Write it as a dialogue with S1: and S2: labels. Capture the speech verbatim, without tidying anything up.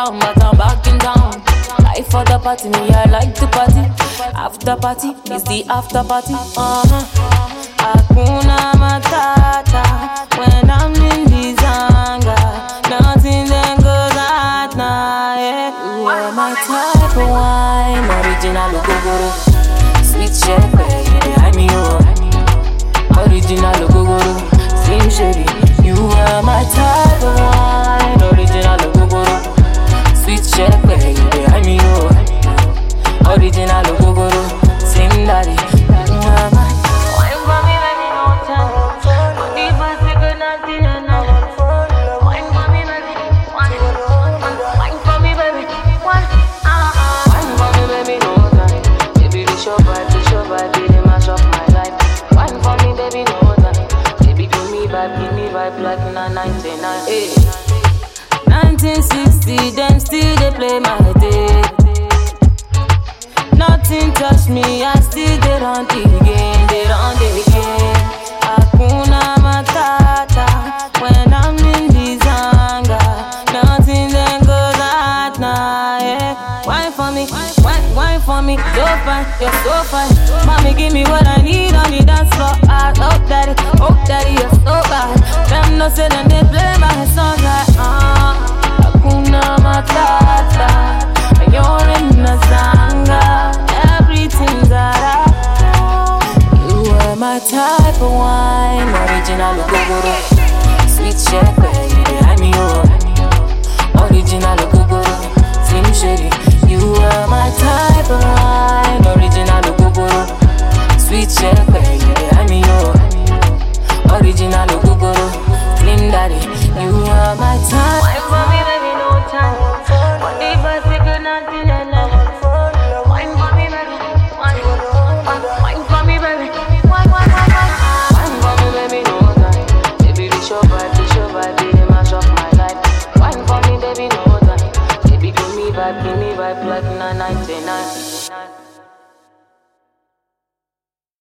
S1: down, but I'm back in town. Life for the party, me I like to party. After party is the after party. Uh-huh. Hakuna Matata when I'm in the zanga. Nothing then goes at night. Yeah. You are my type of wine, original Ogogoro. Sweet shepherd, you behind me, oh. Original Ogogoro, Slim Shady. You are my type of wine, original Ogogoro. Sweet shepherd, you behind me, oh. Original Ogogoro, Slim Daddy. You are my wine for me, baby, no time. Body fast, you could not deny. Wine for me, baby, wine, wine for me, baby, wine. Uh-uh. Wine for me, baby, no time. Baby, this your vibe, this your vibe, baby, mash up my life. Wine for me, baby, no time. Baby, give me vibe, give me vibe like na ninety-nine. Hey. nineteen sixty, them still they play my day. Nothing touch me, I still get on the game, they on the game. Hakuna Matata when I'm in the zanga. Nothing then goes at night. Yeah. Wine for me, wine, wine for me, so fine, you're so fine. Mommy, give me what I need on the dance floor. I hope daddy, oh daddy, you're so bad. Them no say them they play my song like ah. Hakuna Matata, and you're in the zanga. Everything's alright. You are my type of wine, original Ogogoro. Sweet shepherd, you behind me, oh. Original Ogogoro, Slim Shady. You are my type of wine, original Ogogoro. Sweet shepherd, you behind me, oh. Original Ogogoro, Slim Daddy. You are my type. Wine for me, baby, no time. One day, but we could not deny. Wine for me, baby, wine, wine for me, baby, wine, wine, wine, wine. Wine for me, baby, no time. Baby, this your vibe, this your vibe, baby, mash up my life. Wine for me, baby, no time. Baby, give me vibe, give me vibe like na ninety-nine.